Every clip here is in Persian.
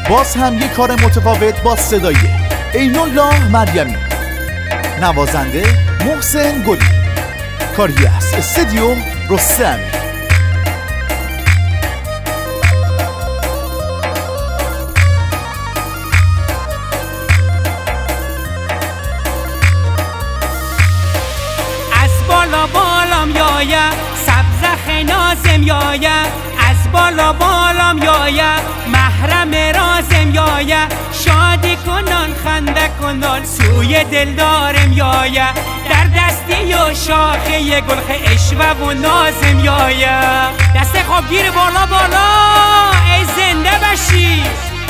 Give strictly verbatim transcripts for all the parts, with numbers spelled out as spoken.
باز هم یک کار متفاوت با صدای عین الله مریمی، نوازنده محسن گلی، کاری از استودیو رستم. بالا بالام یایه سبزخ نازم یایه، از بالا بالام یایه محرم رازم یایه، شادی کنان خنده کنان سوی دلدارم یایه، در دستی و شاخه گلخ اشوه و نازم یایه. دست خواب گیر بالا بالا ای زنده بشی.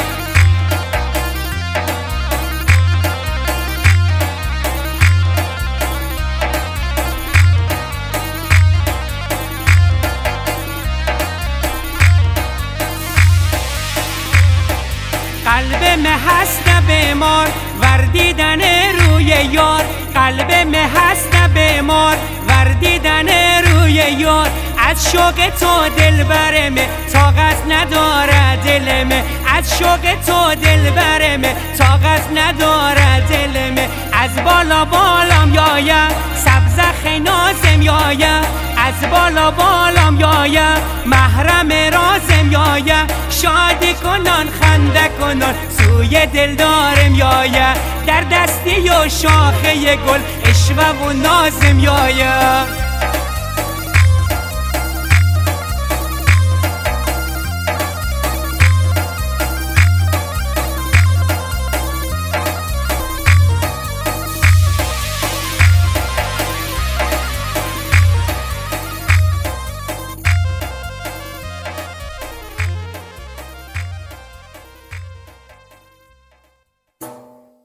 قلب مه هست بیمار وردیدن روی یار، قلب مه هست بیمار وردیدن روی یار، از شوق تو دل برمه طاقت نداره دلمه، از شوق تو دل برمه طاقت نداره دلمه، از بالا بالام یایه سبزخ نازم یایه، از بالا بالام یایه محرم رازم یایه، شادی کنان خنده کنان سوی دلدارم یایه، در دستی و شاخه گل اشوه و نازم یایه.